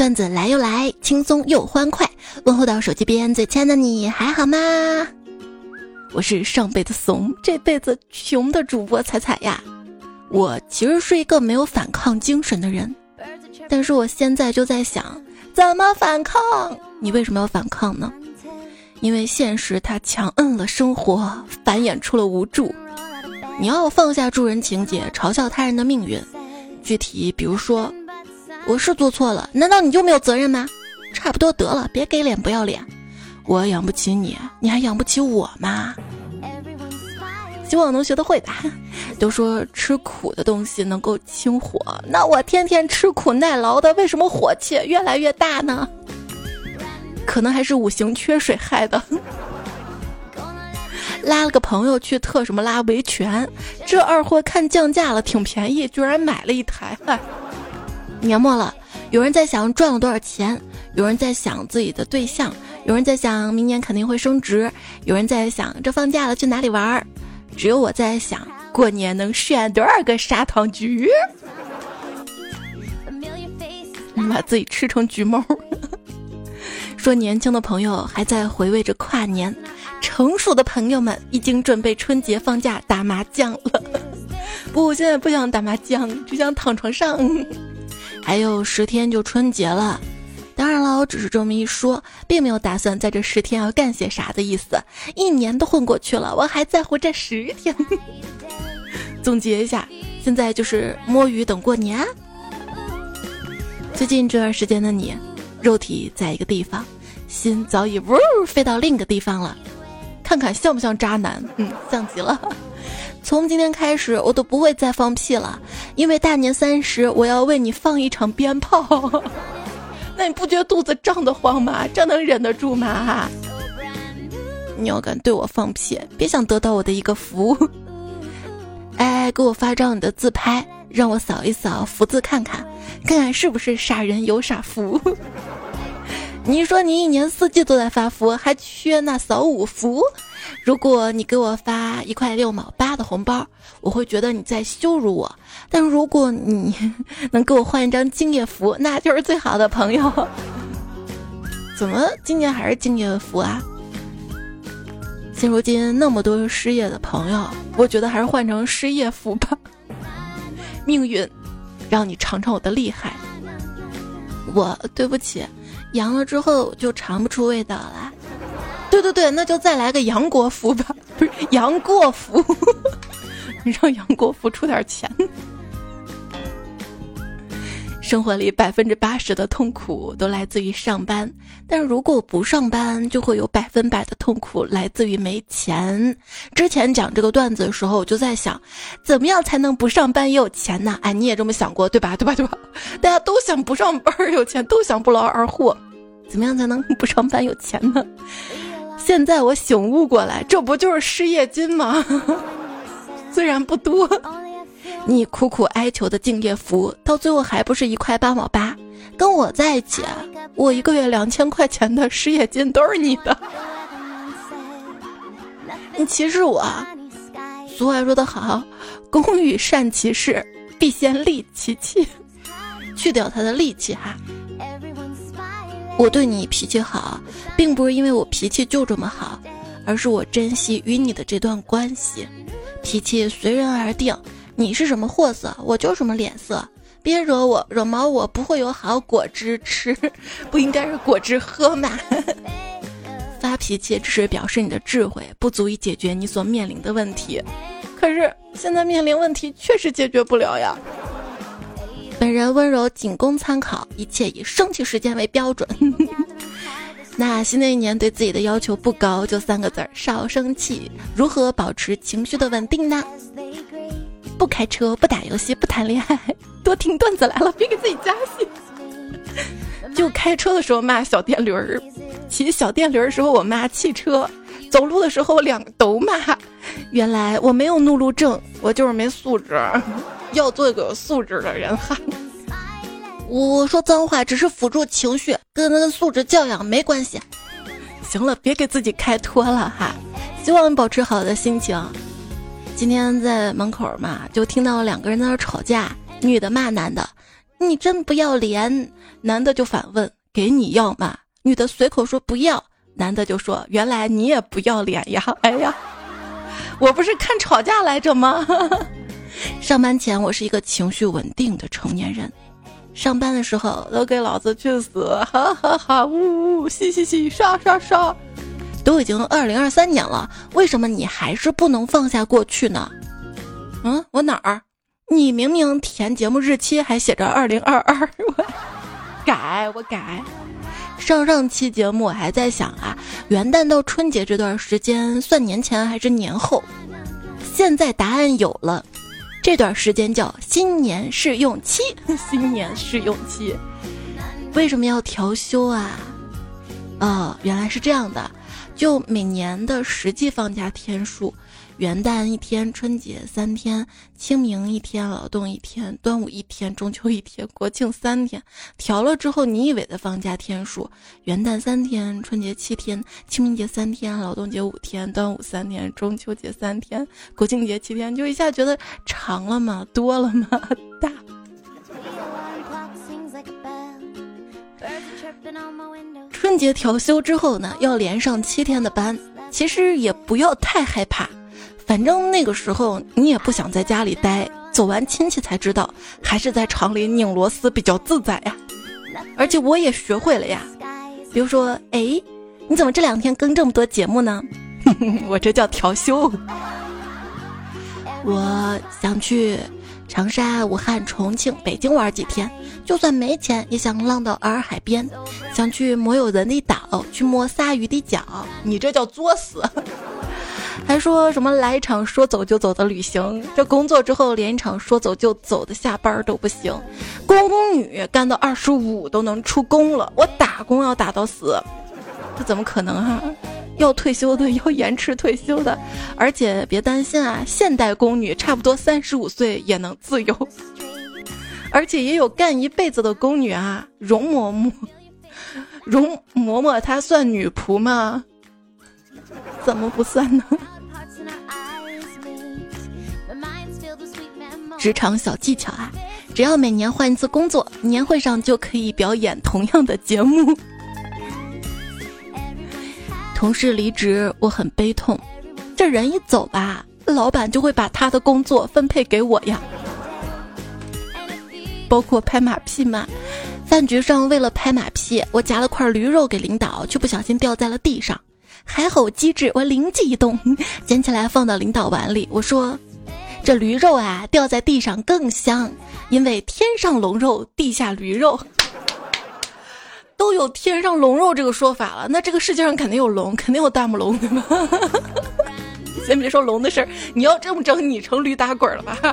段子来又来，轻松又欢快。问候到手机边最亲爱的你，还好吗？我是上辈子怂，这辈子穷的主播彩彩呀。我其实是一个没有反抗精神的人，但是我现在就在想，怎么反抗？你为什么要反抗呢？因为现实它强摁了生活，繁衍出了无助。你要放下助人情节，嘲笑他人的命运。具体比如说，我是做错了，难道你就没有责任吗？差不多得了，别给脸不要脸。我养不起你，你还养不起我吗？希望能学得会吧。都说吃苦的东西能够清火，那我天天吃苦耐劳的，为什么火气越来越大呢？可能还是五行缺水害的。拉了个朋友去特什么拉维权，这二货看降价了挺便宜，居然买了一台。年末了，有人在想赚了多少钱，有人在想自己的对象，有人在想明年肯定会升职，有人在想这放假了去哪里玩，只有我在想过年能炫多少个砂糖橘，把自己吃成橘猫。说年轻的朋友还在回味着跨年，成熟的朋友们已经准备春节放假打麻将了。不，我现在不想打麻将，只想躺床上。还有10天就春节了，当然了，我只是这么一说，并没有打算在这10天要干些啥的意思。一年都混过去了，我还在乎这10天。总结一下，现在就是摸鱼等过年。最近这段时间的你，肉体在一个地方，心早已飞到另一个地方了。看看像不像渣男？像极了。从今天开始我都不会再放屁了，因为大年30我要为你放一场鞭炮。那你不觉得肚子胀得慌吗？这能忍得住吗？你要敢对我放屁，别想得到我的一个福。哎，给我发张你的自拍，让我扫一扫福字看看，看看是不是傻人有傻福。你说你一年4季都在发福，还缺那扫5福。如果你给我发1块6毛8的红包，我会觉得你在羞辱我，但如果你能给我换一张敬业福，那就是最好的朋友。怎么今年还是敬业福啊？现如今那么多失业的朋友，我觉得还是换成失业福吧。命运让你尝尝我的厉害。我对不起，阳了之后就尝不出味道了。对，那就再来个杨国福吧，不是杨过福。让杨国福出点钱。生活里80%的痛苦都来自于上班，但如果不上班，就会有100%的痛苦来自于没钱。之前讲这个段子的时候，我就在想，怎么样才能不上班也有钱呢？哎，你也这么想过对吧？大家都想不上班有钱，都想不劳而获，怎么样才能不上班有钱呢？现在我醒悟过来，这不就是失业金吗？虽然不多，你苦苦哀求的敬业福，到最后还不是1块8毛8？跟我在一起，我1个月2000块钱的失业金都是你的。你歧视我？俗话说得好，工欲善其事，必先利其器。去掉他的戾气哈。我对你脾气好，并不是因为我脾气就这么好，而是我珍惜与你的这段关系。脾气随人而定，你是什么货色，我就什么脸色。别惹我，惹毛我，不会有好果汁吃，不应该是果汁喝吗？发脾气只是表示你的智慧不足以解决你所面临的问题，可是现在面临问题确实解决不了呀。本人温柔仅供参考，一切以生气时间为标准。那新的一年对自己的要求不高，就3个字：少生气。如何保持情绪的稳定呢？不开车，不打游戏，不谈恋爱，多听段子来了，别给自己加戏。就开车的时候骂小电驴儿，骑小电驴的时候我骂汽车，走路的时候2个都骂。原来我没有怒路症，我就是没素质。要做一个有素质的人哈。我说脏话只是辅助情绪，跟那个素质教养没关系。行了，别给自己开脱了哈。希望你保持好的心情。今天在门口嘛，就听到2个人在那吵架，女的骂男的：“ 你真不要脸。男的就反问，给你要吗？女的随口说不要，男的就说，原来你也不要脸呀。哎呀，我不是看吵架来着吗？上班前我是一个情绪稳定的成年人，上班的时候都给老子去死，哈哈哈，呜呜，嘻嘻嘻，刷刷刷。都已经2023年了，为什么你还是不能放下过去呢？我哪儿？你明明填节目日期还写着2022，我改。上期节目我还在想啊，元旦到春节这段时间算年前还是年后？现在答案有了，这段时间叫新年试用期。新年试用期为什么要调休啊？原来是这样的，就每年的实际放假天数，元旦1天，春节3天，清明1天，劳动1天，端午1天，中秋1天，国庆3天。调了之后，你以为的放假天数，元旦3天，春节7天，清明节3天，劳动节5天，端午3天，中秋节3天，国庆节7天，就一下觉得长了吗？多了吗？大。春节调休之后呢，要连上7天的班，其实也不要太害怕，反正那个时候你也不想在家里待，走完亲戚才知道，还是在厂里拧螺丝比较自在呀。而且我也学会了呀，比如说，你怎么这2天更这么多节目呢？我这叫调休。我想去长沙、武汉、重庆、北京玩几天，就算没钱也想浪到洱海边，想去没有人的岛，去摸鲨鱼的脚。你这叫作死。还说什么来一场说走就走的旅行，这工作之后连一场说走就走的下班都不行。公女干到25都能出工了，我打工要打到死，这怎么可能啊？要退休的，要延迟退休的，而且别担心啊，现代宫女差不多35岁也能自由，而且也有干一辈子的宫女啊。容嬷嬷她算女仆吗？怎么不算呢？职场小技巧啊，只要每年换一次工作，年会上就可以表演同样的节目。同事离职，我很悲痛，这人一走吧，老板就会把他的工作分配给我呀。包括拍马屁嘛，饭局上为了拍马屁，我夹了块驴肉给领导，却不小心掉在了地上，还好我机智，我灵机一动，捡起来放到领导碗里。我说，这驴肉啊掉在地上更香，因为天上龙肉，地下驴肉。都有天上龙肉这个说法了，那这个世界上肯定有龙，肯定有大母龙，对吗？先别说龙的事儿，你要这么整，你成驴打滚了吧？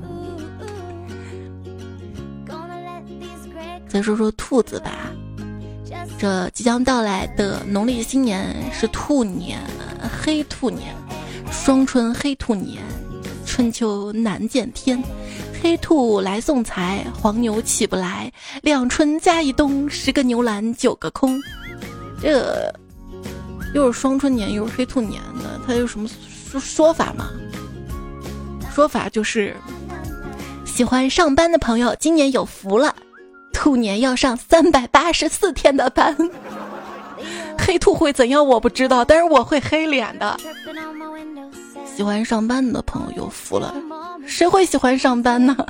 再说说兔子吧，这即将到来的农历新年是兔年，黑兔年，双春黑兔年，春秋难见天。黑兔来送财，黄牛起不来，两春加一冬，10个牛栏9个空。这又是双春年又是黑兔年的，它有什么说法吗？说法就是喜欢上班的朋友今年有福了，兔年要上384天的班。黑兔会怎样我不知道，但是我会黑脸的。喜欢上班的朋友有福了，谁会喜欢上班呢？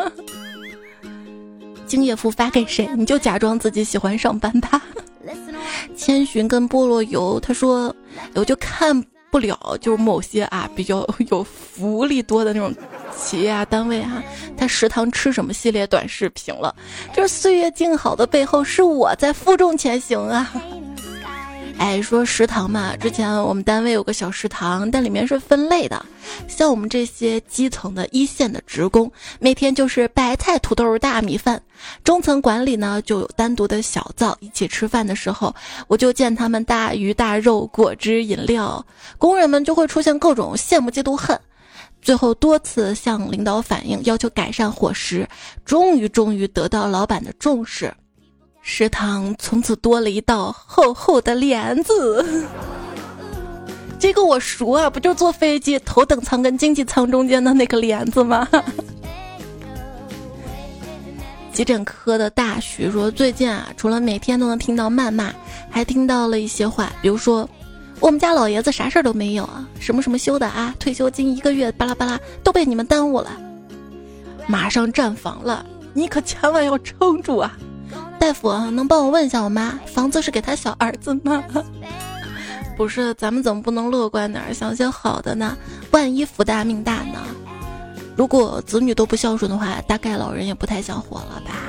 敬业福发给谁，你就假装自己喜欢上班吧。千寻跟菠萝油他说，我就看不了就是某些啊比较有福利多的那种企业啊单位啊，他食堂吃什么系列短视频了，这岁月静好的背后是我在负重前行啊。说食堂嘛，之前我们单位有个小食堂，但里面是分类的，像我们这些基层的一线的职工，每天就是白菜土豆大米饭，中层管理呢就有单独的小灶，一起吃饭的时候我就见他们大鱼大肉果汁饮料，工人们就会出现各种羡慕嫉妒恨，最后多次向领导反映要求改善伙食，终于得到老板的重视，食堂从此多了一道厚厚的帘子。这个我熟啊，不就坐飞机头等舱跟经济舱中间的那个帘子吗？ 急诊科的大徐说，最近啊，除了每天都能听到谩骂，还听到了一些话，比如说我们家老爷子啥事儿都没有啊，什么什么休的啊，退休金1个月巴拉巴拉都被你们耽误了，马上站房了，你可千万要撑住啊！大夫啊，能帮我问一下我妈，房子是给他小儿子吗？不是，咱们怎么不能乐观点，想些好的呢？万一福大命大呢？如果子女都不孝顺的话，大概老人也不太想活了吧。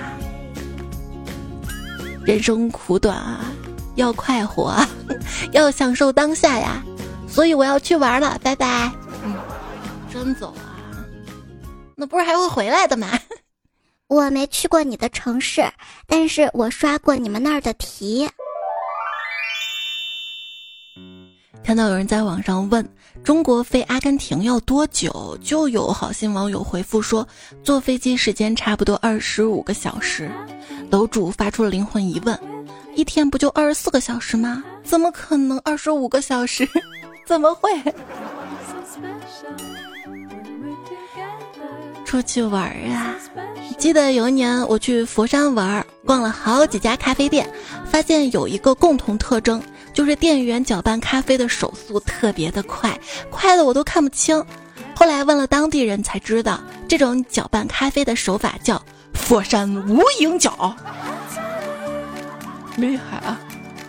人生苦短啊，要快活啊，要享受当下呀。所以我要去玩了，拜拜。真走啊？那不是还会回来的吗？ 我没去过你的城市，但是我刷过你们那儿的题。 看到有人在网上问中国飞阿根廷要多久，就有好心网友回复说坐飞机时间差不多25个小时。楼主发出了灵魂疑问，一天不就24个小时吗？怎么可能25个小时？怎么会？出去玩啊！记得有一年我去佛山玩，逛了好几家咖啡店，发现有一个共同特征，就是店员搅拌咖啡的手速特别的快，快的我都看不清。后来问了当地人才知道，这种搅拌咖啡的手法叫佛山无影脚，厉害啊！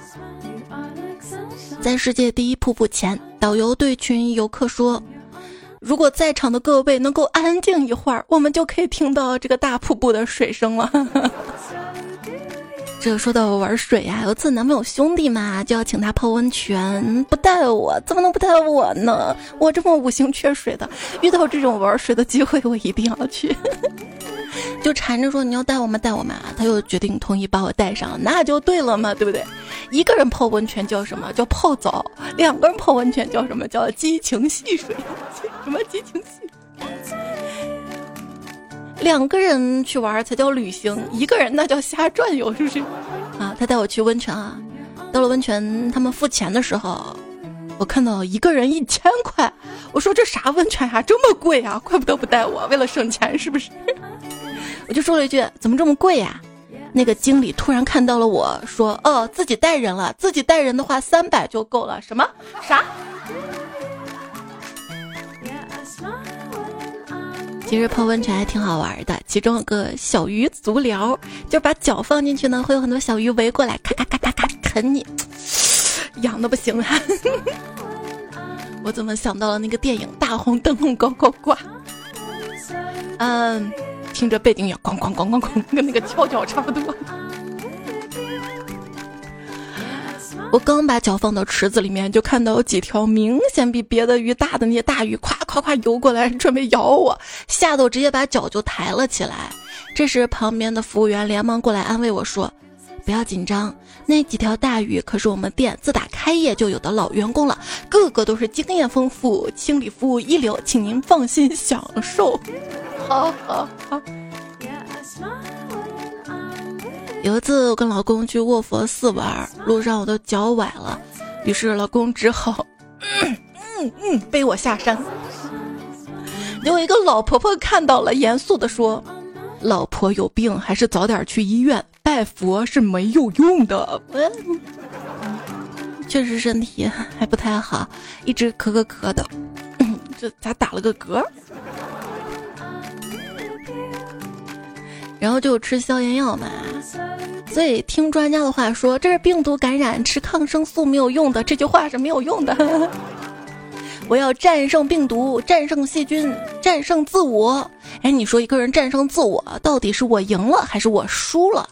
在世界第一瀑布前，导游对群游客说，如果在场的各位能够安静一会儿，我们就可以听到这个大瀑布的水声了。这说到玩水呀，有次男朋友兄弟嘛，就要请他泡温泉，不带我，怎么能不带我呢？我这么五行缺水的，遇到这种玩水的机会，我一定要去。就缠着说你要带我吗？带我吗？他又决定同意把我带上，那就对了嘛，对不对？一个人泡温泉叫什么？叫泡澡。2个人泡温泉叫什么？叫激情戏水。什么激情戏？2个人去玩才叫旅行，1个人那叫瞎转悠，是不是？啊，他带我去温泉啊，到了温泉，他们付钱的时候，我看到1个人1000块，我说这啥温泉呀，这么贵啊，怪不得不带我，为了省钱是不是？我就说了一句怎么这么贵呀？那个经理突然看到了我说，自己带人了，自己带人的话300就够了。什么？啥？其实泡温泉还挺好玩的，其中有个小鱼足疗，就把脚放进去呢，会有很多小鱼围过来，咔咔咔咔咔啃你，痒的不行啊！我怎么想到了那个电影《大红灯笼高高挂》？听着背景音咣咣咣咣咣，跟那个敲脚差不多。我刚把脚放到池子里面，就看到有几条明显比别的鱼大的那些大鱼夸夸夸游过来，准备咬我，吓得我直接把脚就抬了起来。这时旁边的服务员连忙过来安慰我说，不要紧张，那几条大鱼可是我们店自打开业就有的老员工了，个个都是经验丰富，清理服务一流，请您放心享受。好好好。有一次我跟老公去卧佛寺玩，路上我都脚崴了，于是老公只好背我下山。有一个老婆婆看到了，严肃地说，老婆有病还是早点去医院，拜佛是没有用的。确实身体还不太好，一直咳的，这咋打了个嗝？然后就吃消炎药嘛，所以听专家的话说，这是病毒感染，吃抗生素没有用的，这句话是没有用的。我要战胜病毒，战胜细菌，战胜自我。哎，你说一个人战胜自我，到底是我赢了还是我输了？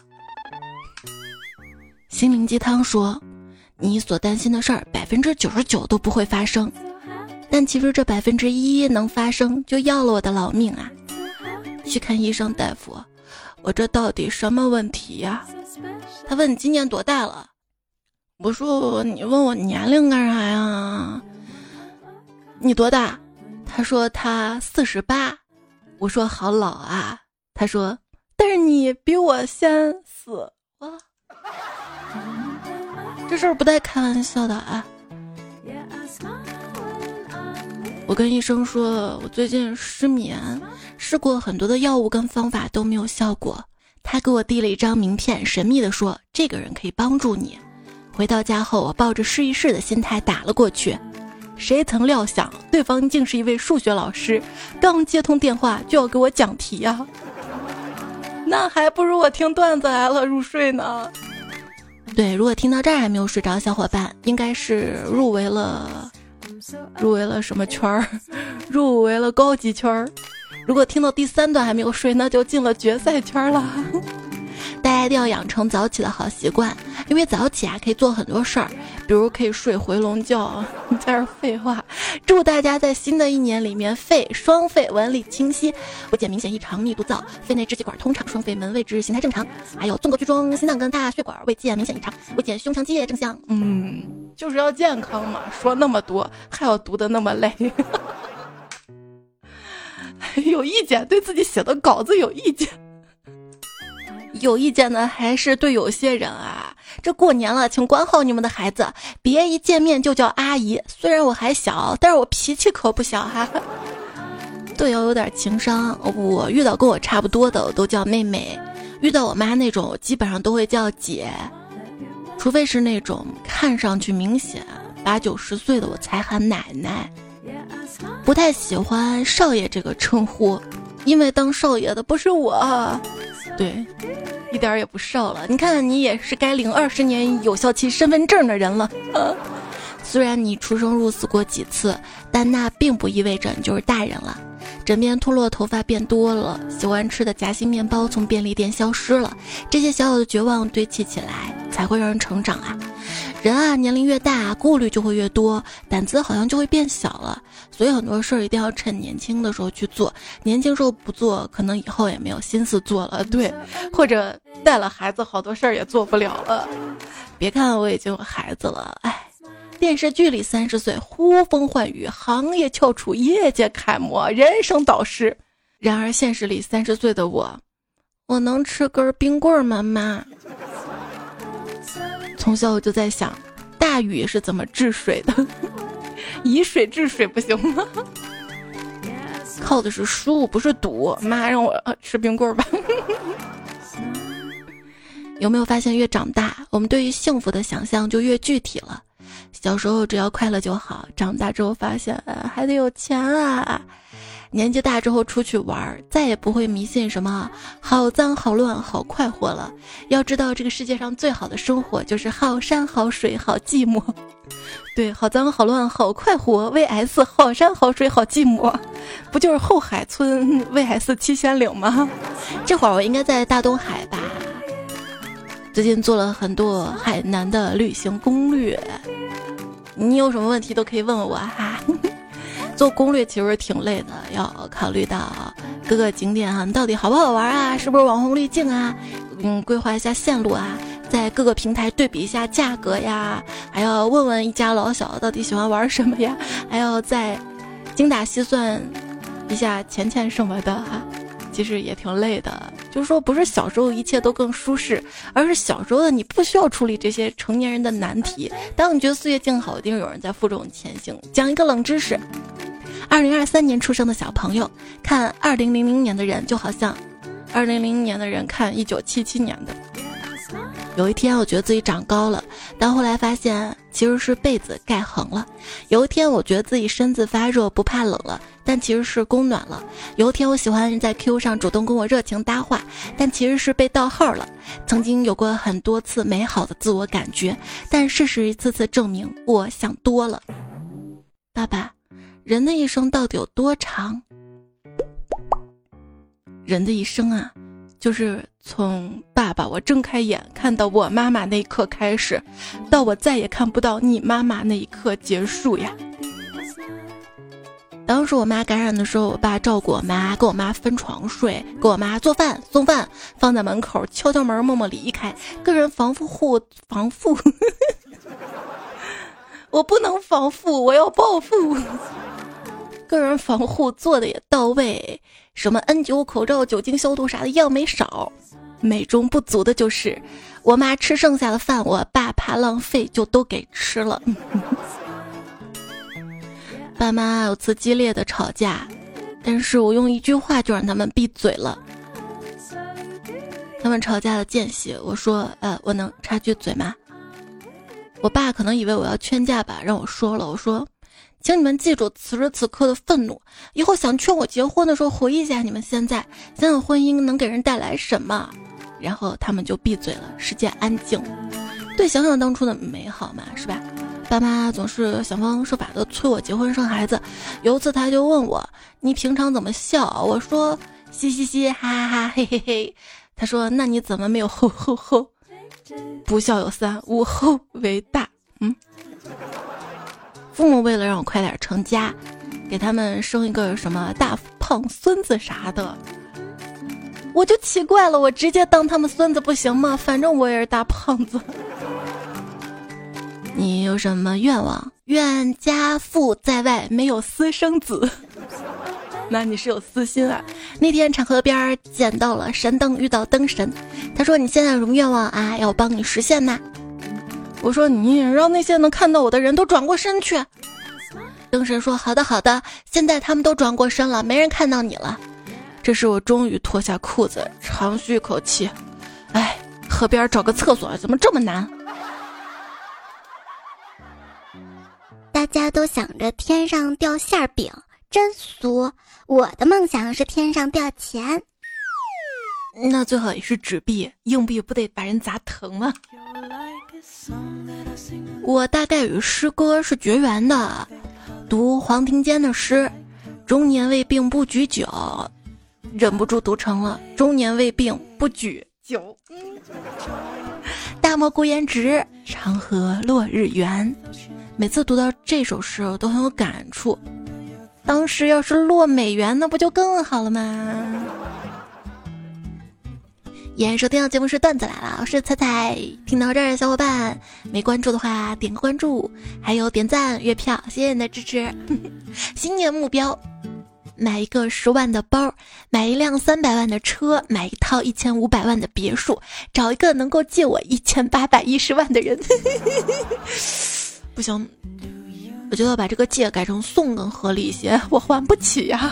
心灵鸡汤说，你所担心的事儿99%都不会发生，但其实这1%能发生，就要了我的老命啊！去看医生，大夫，我这到底什么问题呀？他问你今年多大了？我说你问我年龄干啥呀？你多大？他说他48。我说好老啊。他说但是你比我先死。哇，这事儿不带开玩笑的啊。我跟医生说我最近失眠，试过很多的药物跟方法都没有效果， 他给我递了一张名片，神秘地说这个人可以帮助你。回到家后，我抱着试一试的心态打了过去，谁曾料想对方竟是一位数学老师，刚接通电话就要给我讲题呀，那还不如我听段子来了入睡呢。对，如果听到这儿还没有睡着的小伙伴，应该是入围了什么圈儿？入围了高级圈儿。如果听到第3段还没有睡，那就进了决赛圈了。大家一定要养成早起的好习惯，因为早起可以做很多事儿，比如可以睡回笼觉。你在这废话。祝大家在新的一年里面双肺纹理清晰，不见明显异常，密度燥，肺内支气管通畅，双肺门位置形态正常，还有纵隔居中，心脏跟大血管未见明显异常，未见胸腔积液正向。就是要健康嘛，说那么多还要读得那么累。有意见，对自己写的稿子有意见。有意见的还是对有些人啊，这过年了，请管好你们的孩子，别一见面就叫阿姨。虽然我还小，但是我脾气可不小哈。对，要有点情商。我遇到跟我差不多的，我都叫妹妹；遇到我妈那种，基本上都会叫姐，除非是那种看上去明显80、90岁的，我才喊奶奶。不太喜欢少爷这个称呼，因为当少爷的不是我。对，一点也不少了。你看，你也是该领20年有效期身份证的人了。虽然你出生入死过几次，但那并不意味着你就是大人了。枕边脱落头发变多了，喜欢吃的夹心面包从便利店消失了，这些小小的绝望堆砌起来，才会让人成长啊。人啊，年龄越大，顾虑就会越多，胆子好像就会变小了。所以很多事儿一定要趁年轻的时候去做，年轻时候不做，可能以后也没有心思做了。对，或者带了孩子，好多事儿也做不了了。别看我已经有孩子了，电视剧里30岁呼风唤雨，行业翘楚，业界楷模，人生导师。然而现实里30岁的我能吃根冰棍吗？妈。从小我就在想，大禹是怎么治水的？以水治水不行吗？靠的是输，不是赌。妈让我吃冰棍吧。有没有发现，越长大，我们对于幸福的想象就越具体了？小时候只要快乐就好，长大之后发现还得有钱啊。年纪大之后出去玩，再也不会迷信什么好脏好乱好快活了。要知道这个世界上最好的生活就是好山好水好寂寞。对，好脏好乱好快活 VS 好山好水好寂寞，不就是后海村 VS 七仙岭吗？这会儿我应该在大东海吧。最近做了很多海南的旅行攻略，你有什么问题都可以问我哈。做攻略其实挺累的，要考虑到各个景点到底好不好玩啊，是不是网红滤镜啊，规划一下线路啊，在各个平台对比一下价格呀，还要问问一家老小到底喜欢玩什么呀，还要再精打细算一下钱什么的其实也挺累的。就是说不是小时候一切都更舒适，而是小时候的你不需要处理这些成年人的难题。当你觉得岁月静好，一定有人在负重前行。讲一个冷知识，2023年出生的小朋友看2000年的人，就好像2000年的人看1977年的。有一天我觉得自己长高了，但后来发现其实是被子盖横了。有一天我觉得自己身子发热不怕冷了，但其实是供暖了。有一天我喜欢人在 Q 上主动跟我热情搭话，但其实是被盗号了。曾经有过很多次美好的自我感觉，但事实一次次证明我想多了。爸爸，人的一生到底有多长？人的一生啊，就是从爸爸我睁开眼看到我妈妈那一刻开始，到我再也看不到你妈妈那一刻结束呀。当时我妈感染的时候，我爸照顾我妈，跟我妈分床睡，给我妈做饭送饭，放在门口，敲敲门默默离开。个人防护我不能防护，我要报复。个人防护做的也到位，什么 N95 口罩、酒精消毒啥的样没少。美中不足的就是我妈吃剩下的饭，我爸怕浪费就都给吃了。爸妈有次激烈的吵架，但是我用一句话就让他们闭嘴了。他他们吵架的间隙，我说我能插句嘴吗？我爸可能以为我要劝架吧，让我说了。我说请你们记住此时此刻的愤怒，以后想劝我结婚的时候回忆一下你们现在，想想婚姻能给人带来什么。然后他们就闭嘴了，世界安静。对，想想当初的美好嘛，是吧？爸妈总是想方设法的催我结婚生孩子。有一次他就问我，你平常怎么笑？我说嘻嘻嘻，哈哈哈，嘿嘿嘿。他说那你怎么没有吼吼吼？不孝有三，无后为大。父母为了让我快点成家，给他们生一个什么大胖孙子啥的，我就奇怪了，我直接当他们孙子不行吗？反正我也是大胖子。你有什么愿望？愿家父在外，没有私生子。那你是有私心啊。那天场河边捡到了神灯，遇到灯神，他说你现在有什么愿望啊？要我帮你实现吗？我说你让那些能看到我的人都转过身去。灯神说好的好的，现在他们都转过身了，没人看到你了。这时我终于脱下裤子，长吁一口气，河边找个厕所怎么这么难？ 大家都想着天上掉馅饼，真俗。我的梦想是天上掉钱。 那最好也是纸币，硬币不得把人砸疼吗？我大概与诗歌是绝缘的，读黄庭坚的诗，中年未病不举酒，忍不住读成了中年未病不举酒。大漠孤烟直，长河落日圆。每次读到这首诗我都很有感触，当时要是落美元那不就更好了吗？依然收听到节目是段子来了，我是彩彩。听到这儿的小伙伴没关注的话点个关注，还有点赞月票，谢谢你的支持。新年目标，买一个10万的包，买一辆300万的车，买一套1500万的别墅，找一个能够借我1810万的人。不行，我觉得把这个借改成送更合理一些，我还不起呀。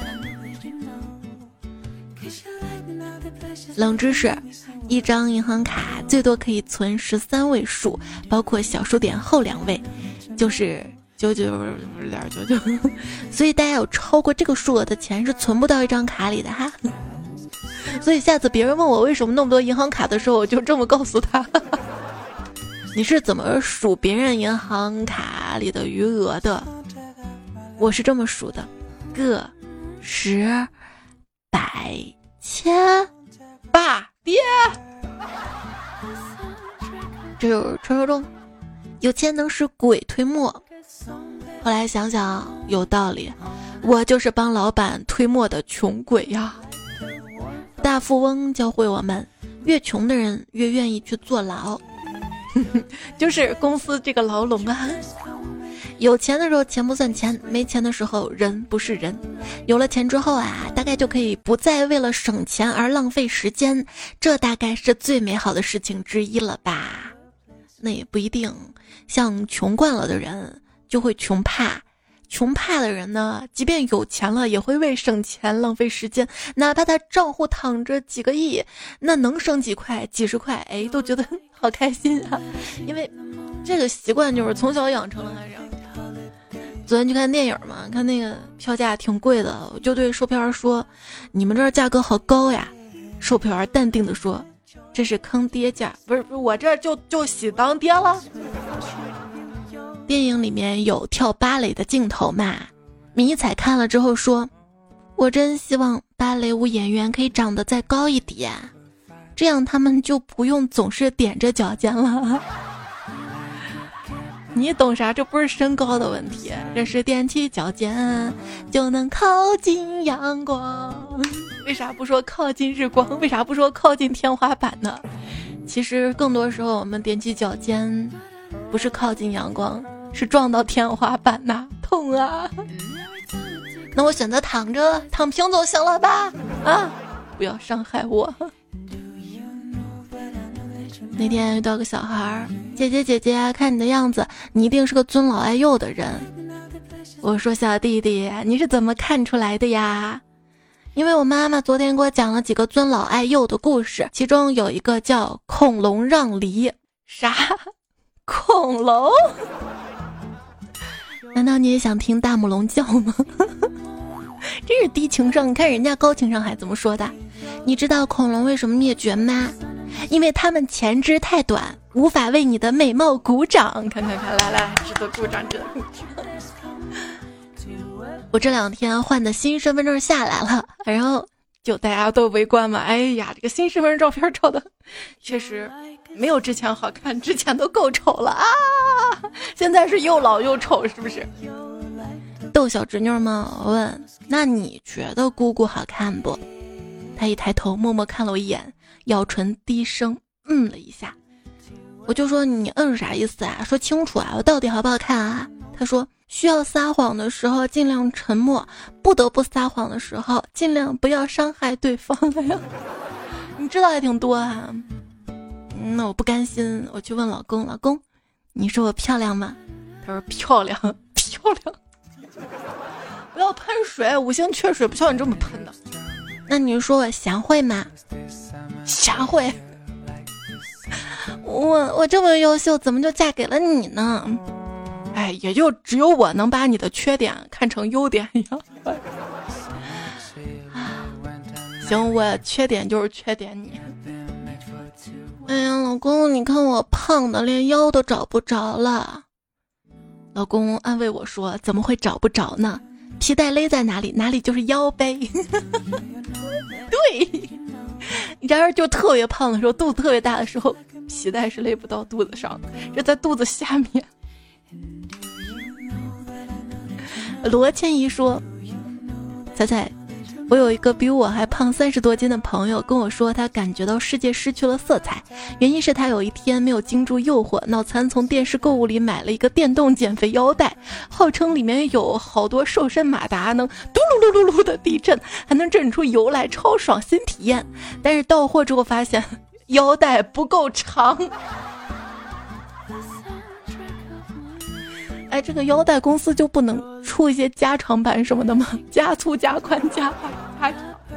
冷知识，一张银行卡最多可以存13位数，包括小数点后2位，就是99.99，所以大家有超过这个数额的钱是存不到一张卡里的哈。所以下次别人问我为什么那么多银行卡的时候，我就这么告诉他。你是怎么数别人银行卡里的余额的？我是这么数的：个、10、100、1000。爸爹，这就是传说中有钱能使鬼推磨。后来想想有道理，我就是帮老板推磨的穷鬼呀。大富翁教会我们，越穷的人越愿意去坐牢。就是公司这个牢笼啊。有钱的时候钱不算钱，没钱的时候人不是人。有了钱之后啊，大概就可以不再为了省钱而浪费时间，这大概是最美好的事情之一了吧。那也不一定，像穷惯了的人就会穷怕，穷怕的人呢，即便有钱了也会为省钱浪费时间，哪怕他账户躺着几个亿，那能省几块几十块，都觉得好开心啊。因为这个习惯就是从小养成了还是。昨天去看电影嘛，看那个票价挺贵的，我就对售票员说，你们这儿价格好高呀。售票员淡定地说，这是坑爹价，不是我这就喜当爹了。电影里面有跳芭蕾的镜头嘛，迷彩看了之后说，我真希望芭蕾舞演员可以长得再高一点，这样他们就不用总是踮着脚尖了。你懂啥？这不是身高的问题，这是踮起脚尖就能靠近阳光。为啥不说靠近日光？为啥不说靠近天花板呢？其实更多时候我们踮起脚尖不是靠近阳光，是撞到天花板呐，痛啊。那我选择躺着躺平总行了吧？啊，不要伤害我。那天遇到个小孩，姐姐，看你的样子，你一定是个尊老爱幼的人。我说小弟弟，你是怎么看出来的呀？ 因为我妈妈昨天给我讲了几个尊老爱幼的故事，其中有一个叫恐龙让梨。啥？恐龙？难道你也想听大母龙叫吗？真是低情商，你看人家高情商还怎么说的？你知道恐龙为什么灭绝吗？因为它们前肢太短，无法为你的美貌鼓掌。看，来，值得鼓掌，值得鼓掌。我这2天换的新身份证下来了，然后就大家都围观嘛。哎呀，这个新身份证照片照的确实没有之前好看，之前都够丑了啊！现在是又老又丑，是不是？逗小侄女们，我问：那你觉得姑姑好看不？她一抬头，默默看了我一眼，咬唇低声了一下。我就说：你啥意思啊？说清楚啊，我到底好不好看啊？她说：需要撒谎的时候尽量沉默，不得不撒谎的时候尽量不要伤害对方。你知道还挺多啊。那我不甘心，我去问老公，老公，你说我漂亮吗？他说漂亮。不要喷水，5星缺水不像你这么喷的。那你说我贤惠吗？贤惠。我这么优秀，怎么就嫁给了你呢？哎，也就只有我能把你的缺点看成优点一样。行，我缺点就是缺点你。哎呀，老公，你看我胖的连腰都找不着了。老公安慰我说：怎么会找不着呢？皮带勒在哪里，哪里就是腰呗。对，然而就特别胖的时候，肚子特别大的时候，皮带是勒不到肚子上，这在肚子下面。罗千怡说：彩，我有一个比我还胖30多斤的朋友跟我说，他感觉到世界失去了色彩，原因是他有一天没有经住诱惑，脑残从电视购物里买了一个电动减肥腰带，号称里面有好多瘦身马达，能嘟噜噜噜噜的地震，还能震出油来，超爽新体验。但是到货之后发现腰带不够长。哎，这个腰带公司就不能出一些加长版什么的吗？加粗加宽加大。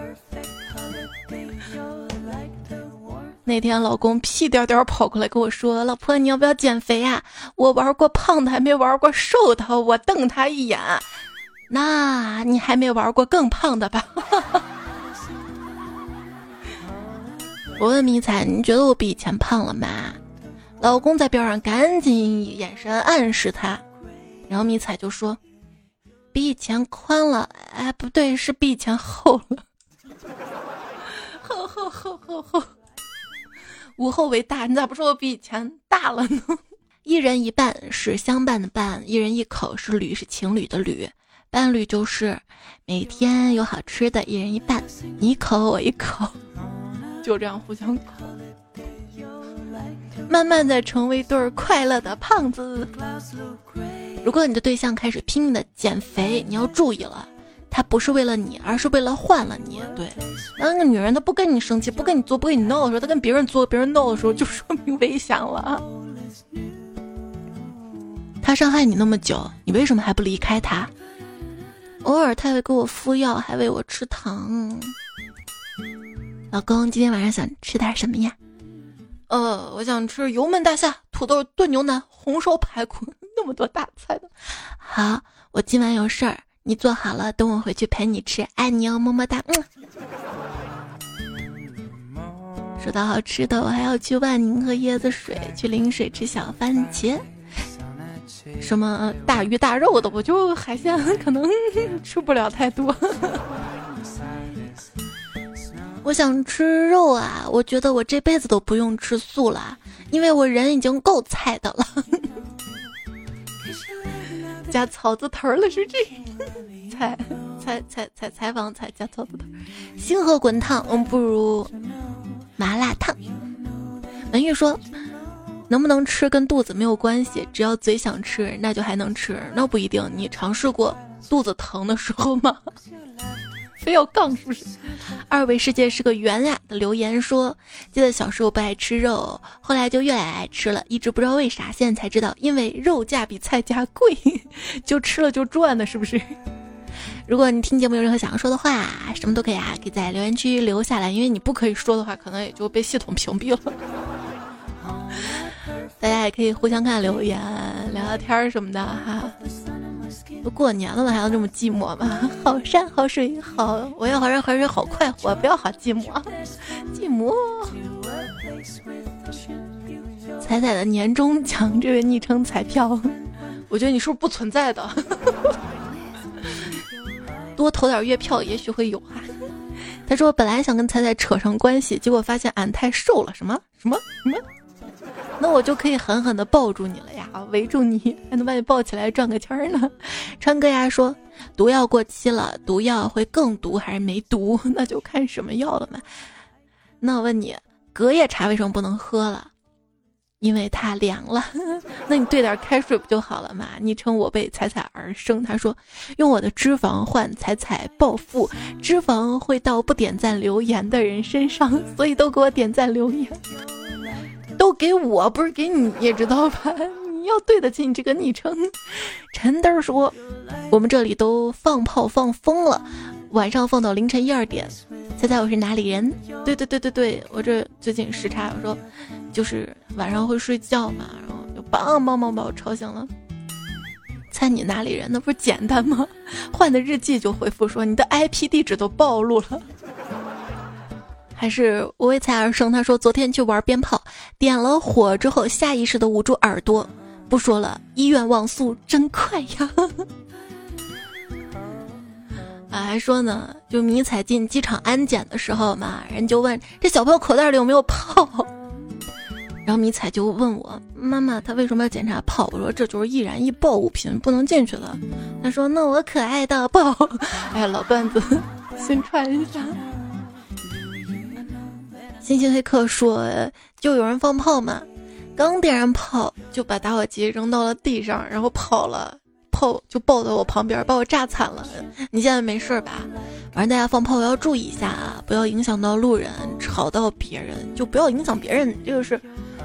那天老公屁颠颠跑过来跟我说：老婆，你要不要减肥啊？我玩过胖的还没玩过瘦的。我瞪他一眼，那你还没玩过更胖的吧？我问迷彩，你觉得我比以前胖了吗？老公在边上赶紧眼神暗示他，然后迷彩就说：比以前宽了。哎，不对，是比以前厚了。厚，无后为大，你咋不说我比以前大了呢？一人一半是相伴的伴，一人一口是侣，是情侣的侣。伴侣就是每天有好吃的，一人一半，你一口我一口，就这样互相口，慢慢的成为一对快乐的胖子。如果你的对象开始拼命的减肥，你要注意了，他不是为了你，而是为了换了你。对，那个女人她不跟你生气，不跟你做，不跟你闹的时候，她跟别人做别人闹的时候，就说明危险了。他伤害你那么久，你为什么还不离开他？偶尔他会给我敷药，还喂我吃糖。老公，今天晚上想吃点什么呀？我想吃油焖大虾、土豆炖牛腩、红烧排骨，那么多大菜的。好，我今晚有事儿，你做好了，等我回去陪你吃，爱你哦，么么哒。说到好吃的，我还要去万宁喝椰子水，去临水吃小番茄。什么大鱼大肉的，我就海鲜可能吃不了太多。我想吃肉啊，我觉得我这辈子都不用吃素了，因为我人已经够菜的了。加草字头了是这采访加草字头。星河滚烫不如麻辣烫。文玉说，能不能吃跟肚子没有关系，只要嘴想吃那就还能吃。那不一定，你尝试过肚子疼的时候吗？非要杠是不是？二维世界是个圆呀的留言说，记得小时候不爱吃肉，后来就越来越爱吃了，一直不知道为啥，现在才知道，因为肉价比菜价贵，就吃了就赚的，是不是？ 如果你听节目有任何想要说的话，什么都可以可以在留言区留下来，因为你不可以说的话，可能也就被系统屏蔽了。大家也可以互相看留言，聊聊天什么的哈。都过年了嘛，还要这么寂寞吗？好山好水好，我要好山好水好快活，不要好寂寞，寂寞。彩彩的年终奖，这位昵称彩票，我觉得你是不是不存在的？多投点月票，也许会有啊。他说本来想跟彩彩扯上关系，结果发现俺太瘦了，什么？那我就可以狠狠地抱住你了呀，围住你，还能把你抱起来转个圈呢。川哥呀说，毒药过期了，毒药会更毒还是没毒？那就看什么药了嘛。那我问你，隔夜茶为什么不能喝了？因为它凉了。那你兑点开水不就好了嘛？昵称我被彩彩而生，他说用我的脂肪换彩彩暴富，脂肪会到不点赞留言的人身上，所以都给我点赞留言。都给我，不是给你，也知道吧？你要对得起你这个昵称。陈灯说，我们这里都放炮放疯了，晚上放到凌晨1、2点。猜猜我是哪里人？对，我这最近时差，我说就是晚上会睡觉嘛，然后就梆把我吵醒了。猜你哪里人？那不是简单吗？换的日记就回复说你的 IP 地址都暴露了。还是我为彩而生，他说昨天去玩鞭炮，点了火之后下意识的捂住耳朵，不说了，医院网速真快呀。还说呢，就迷彩进机场安检的时候嘛，人就问这小朋友口袋里有没有炮，然后迷彩就问我妈妈他为什么要检查炮，我说这就是易燃易爆物品不能进去了。他说那我可爱的爆。哎呀，老段子宣传一下。星星黑客说，就有人放炮嘛，刚点燃炮就把打火机扔到了地上，然后跑了，炮就抱到我旁边，把我炸惨了。你现在没事吧？反正大家放炮要注意一下啊，不要影响到路人，吵到别人，就不要影响别人。这个是，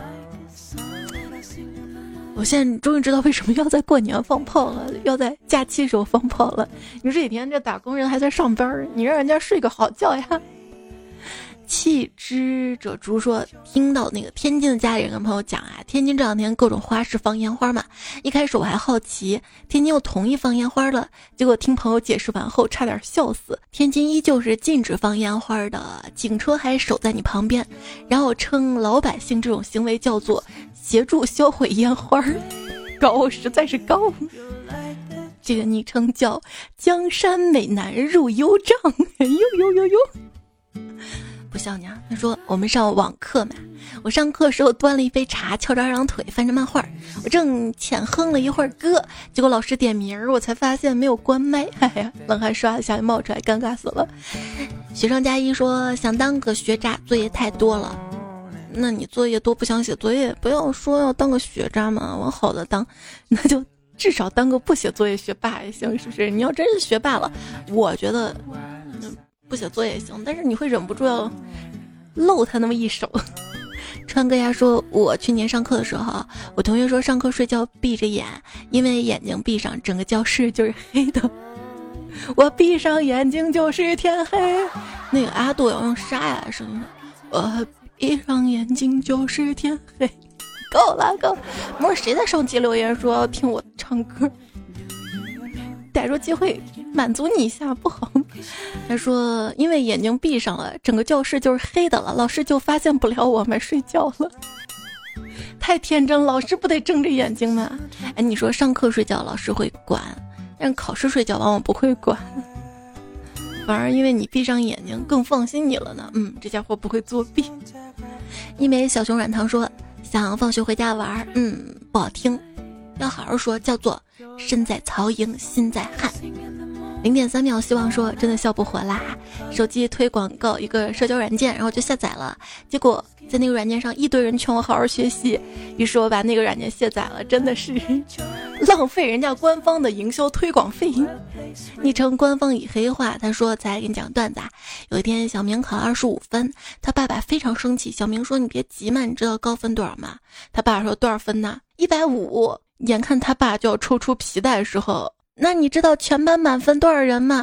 我现在终于知道为什么要在过年放炮了，要在假期时候放炮了。你说这几天这打工人还在上班，你让人家睡个好觉呀。气之者猪说，听到那个天津的家里人跟朋友讲啊，天津这两天各种花市放烟花嘛，一开始我还好奇天津又同意放烟花了，结果听朋友解释完后差点笑死。天津依旧是禁止放烟花的，警车还守在你旁边，然后称老百姓这种行为叫做协助销毁烟花，高，实在是高。这个昵称叫江山美男入幽帐，呦。不笑你啊！他说我们上网课嘛，我上课时候端了一杯茶，翘着2张腿翻着漫画，我正浅哼了一会儿歌，结果老师点名儿，我才发现没有关麦，哎呀，冷汗刷一下就冒出来，尴尬死了。学生加一说想当个学渣，作业太多了。那你作业多不想写作业，不要说要当个学渣嘛，往好的当，那就至少当个不写作业学霸也行，是不是？你要真是学霸了，我觉得不写作业也行，但是你会忍不住要露他那么一手。川哥呀说，我去年上课的时候，我同学说上课睡觉闭着眼，因为眼睛闭上整个教室就是黑的。我闭上眼睛就是天黑。那个阿杜要用沙哑的声音，我闭上眼睛就是天黑。够了。不是谁在上期留言说要听我唱歌，逮住机会满足你一下不好。他说因为眼睛闭上了，整个教室就是黑的了，老师就发现不了我们睡觉了。太天真，老师不得睁着眼睛吗？哎，你说上课睡觉老师会管，但考试睡觉往往不会管，反而因为你闭上眼睛更放心你了呢。这家伙不会作弊。一枚小熊软糖说想放学回家玩，不好听，要好好说，叫做身在曹营心在汉。0.3秒希望说真的笑不活啦，手机推广告一个社交软件，然后就下载了，结果在那个软件上一堆人劝我好好学习，于是我把那个软件卸载了，真的是浪费人家官方的营销推广费。昵称官方以黑化，他说再给你讲段子啊，有一天小明考25分，他爸爸非常生气，小明说你别急嘛，你知道高分多少吗？他爸说多少分呢？150。眼看他爸就要抽出皮带的时候，那你知道全班满分多少人吗？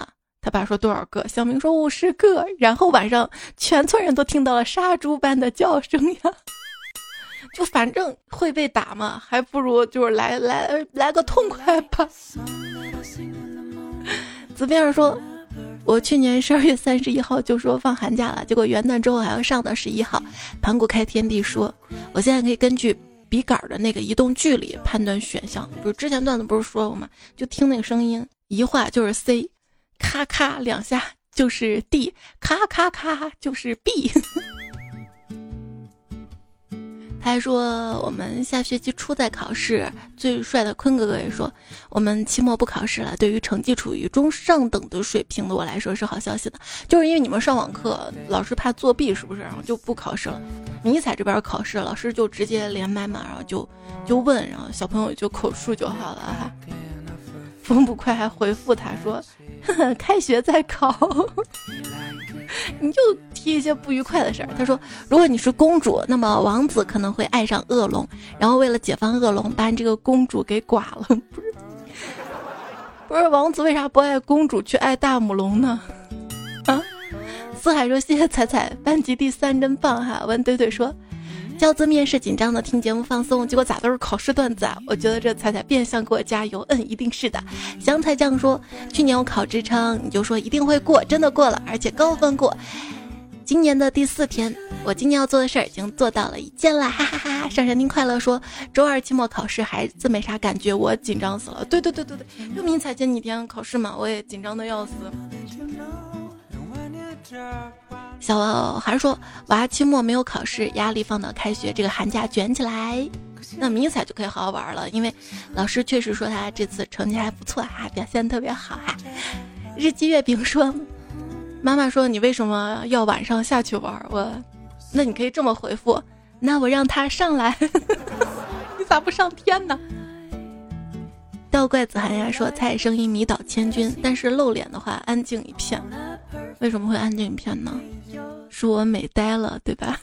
他爸说多少个，小明说50个，然后晚上全村人都听到了杀猪般的叫声呀。就反正会被打嘛，还不如就是来个痛快吧。子边儿说，我去年12月31号就说放寒假了，结果元旦之后还要上到11号。盘古开天地说，我现在可以根据笔杆的那个移动距离判断选项，不是之前段子不是说过吗？就听那个声音，一画就是 C， 咔咔2下就是 D， 咔咔咔就是 B。他还说我们下学期初再考试，最帅的坤哥哥也说我们期末不考试了，对于成绩处于中上等的水平的我来说是好消息的，就是因为你们上网课老师怕作弊是不是，然后就不考试了。迷彩这边考试老师就直接连麦嘛，然后就问，然后小朋友就口述就好了哈。风不快还回复他说呵呵，开学再考。你就提一些不愉快的事儿。他说，如果你是公主，那么王子可能会爱上恶龙，然后为了解放恶龙，把你这个公主给剐了。不是王子为啥不爱公主，去爱大母龙呢？啊！四海说谢谢彩彩，班级第3真棒哈。问怼怼说，教资面试紧张的听节目放松，结果咋都是考试段子啊！我觉得这彩彩变相给我加油，一定是的。香菜酱说，去年我考职称，你就说一定会过，真的过了，而且高分过。今年的第4天，我今年要做的事儿已经做到了1件了，哈哈哈！上山听快乐说，周2期末考试孩子没啥感觉，我紧张死了。对，就明彩前几天考试嘛，我也紧张的要死。小孩说，娃期末没有考试，压力放到开学，这个寒假卷起来，那迷彩就可以好好玩了，因为老师确实说他这次成绩还不错哈，表现特别好哈。日积月饼说，妈妈说你为什么要晚上下去玩？那你可以这么回复，那我让他上来。你咋不上天呢？道怪子寒呀说，蔡声音迷倒千军，但是露脸的话安静一片。为什么会安静一片呢？是我美呆了对吧？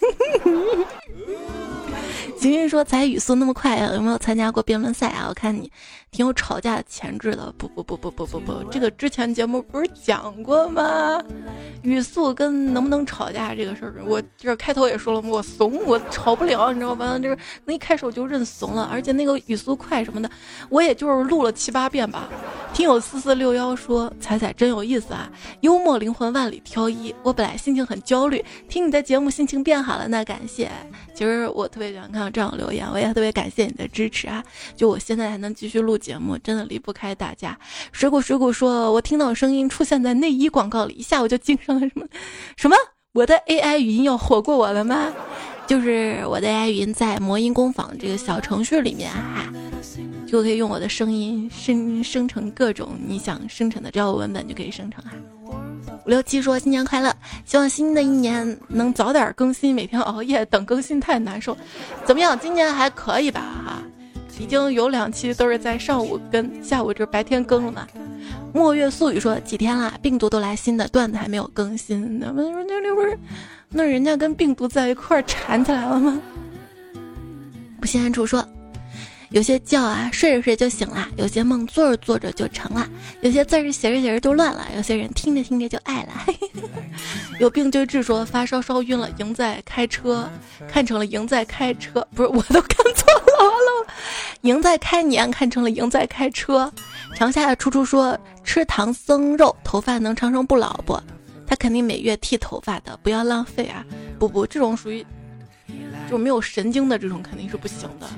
行云说，才语速那么快啊，有没有参加过辩论赛啊？我看你挺有吵架的潜质的。不，这个之前节目不是讲过吗？语速跟能不能吵架这个事儿，我这开头也说了，我怂，我吵不了，你知道吧？这个那一开始我就认怂了，而且那个语速快什么的，我也就是录了7、8遍吧。听友4461说，彩彩真有意思啊，幽默灵魂万里挑一。我本来心情很焦虑，听你的节目心情变好了，那感谢。其实我特别喜欢看到这样留言，我也特别感谢你的支持啊！就我现在还能继续录节目，真的离不开大家。水果说，我听到声音出现在内衣广告里，一下我就精神了。什么？我的 AI 语音要火过我了吗？就是我的 AI 语音在魔音工坊这个小程序里面哈，就可以用我的声音生成各种你想生成的，只要有文本就可以生成哈。567说，新年快乐，希望新的一年能早点更新，每天熬夜等更新太难受。怎么样，今年还可以吧哈？已经有2期都是在上午跟下午，就是白天更了嘛。墨月素语说，几天了，病毒都来新的，段子还没有更新。那人家跟病毒在一块儿缠起来了吗？不心安处说，有些觉啊睡着睡就醒了，有些梦做着做着就成了，有些字儿写着写着就乱了，有些人听着听着就爱了。有病就治说，发烧烧晕了，赢在开车，看成了赢在开车，不是，我都看错了，完了，赢在开年看成了赢在开车。长夏的楚楚说，吃唐僧肉头发能长生不老不？他肯定每月剃头发的，不要浪费啊！不，这种属于就没有神经的这种肯定是不行的。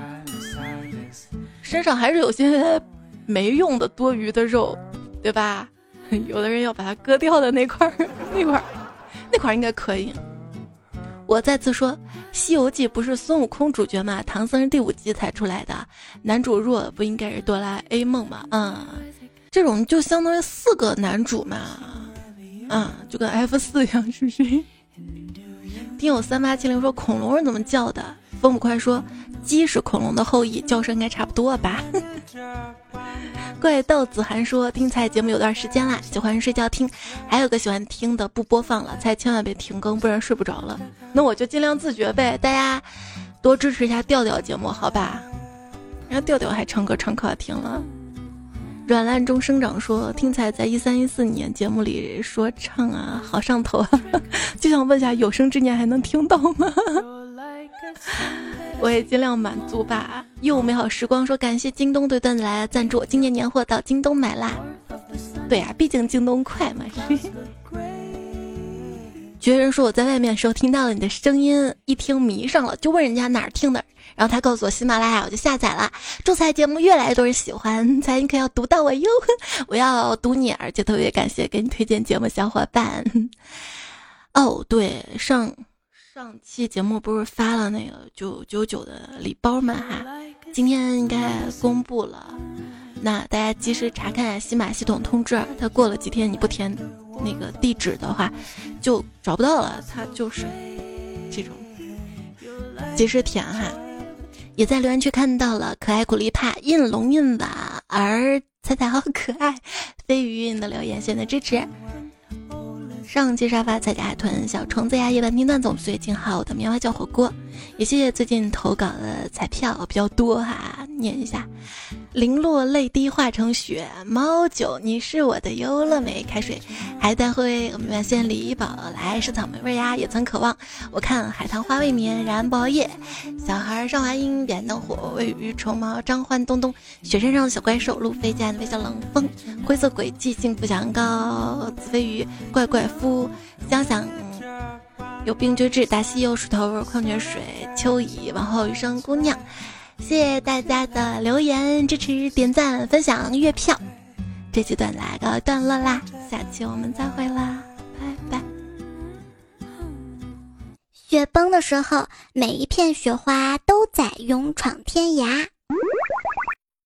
身上还是有些没用的多余的肉，对吧？有的人要把它割掉的那块应该可以。我再次说，《西游记》不是孙悟空主角吗？唐僧是第5集才出来的，男主弱不应该是哆啦 A 梦吗？这种就相当于4个男主嘛，就跟 F4 一样，是不是？听友3870说，恐龙是怎么叫的？风不快说，鸡是恐龙的后裔，叫声应该差不多吧。怪盗子涵说，听菜节目有段时间啦，喜欢睡觉听，还有个喜欢听的不播放了，菜千万别停更，不然睡不着了。那我就尽量自觉呗，大家多支持一下调调节目好吧？然后调调还唱歌唱可好听了。 软烂中生长说，听彩在13、14年节目里说唱啊，好上头啊，就想问下有生之年还能听到吗？我也尽量满足吧。又美好时光说，感谢京东对段子来了赞助，今年年货到京东买啦。对啊，毕竟京东快嘛。绝人说，我在外面的时候听到了你的声音，一听迷上了，就问人家哪儿听的，然后他告诉我喜马拉雅，我就下载了。祝彩节目越来越多人喜欢，彩你可要读到我哟，我要读你，而且特别感谢给你推荐节目小伙伴。哦，对，上期节目不是发了那个999的礼包吗？哈，今天应该公布了，那大家及时查看喜马系统通知，它过了几天你不填那个地址的话就找不到了，它就是这种及时填哈。也在留言区看到了可爱苦力怕印龙印瓦儿彩彩好可爱飞鱼的留言，谢谢你的支持。上期沙发彩甲海豚小虫子呀，夜半听段总最近好的棉花叫火锅，也谢谢最近投稿的彩票比较多哈，念一下。零落泪滴化成雪，猫酒你是我的优乐美，开水还带灰，我们原先李宝来是草莓味呀，也曾渴望。我看海棠花未眠，燃爆夜，小孩上华阴，点灯火，喂鱼虫毛，张欢东东，雪山上的小怪兽，路飞家的微笑冷风，灰色轨迹，幸福想高，子飞鱼，怪怪夫，想想有病绝治，大西柚树头，矿泉水，秋乙，往后余生姑娘。谢谢大家的留言支持、点赞、分享、月票。这期段来个段落啦，下期我们再会啦，拜拜。 雪崩的时候，每一片雪花都在勇闯天涯。